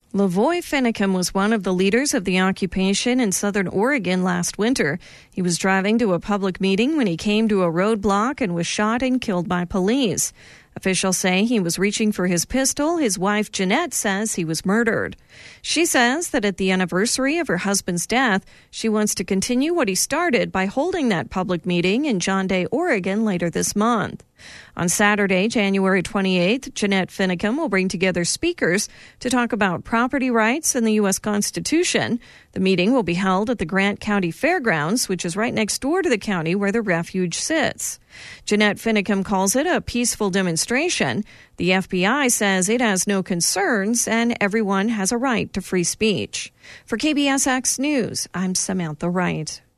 Lavoy Finicum was one of the leaders of the occupation in southern Oregon last winter. He was driving to a public meeting when he came to a roadblock and was shot and killed by police. Officials say he was reaching for his pistol. His wife, Jeanette, says he was murdered. She says that at the anniversary of her husband's death, she wants to continue what he started by holding that public meeting in John Day, Oregon later this month. On Saturday, January 28th, Jeanette Finicum will bring together speakers to talk about property rights and the U.S. Constitution. The meeting will be held at the Grant County Fairgrounds, which is right next door to the county where the refuge sits. Jeanette Finicum calls it a peaceful demonstration. The FBI says it has no concerns and everyone has a right to free speech. For KBSX News, I'm Samantha Wright.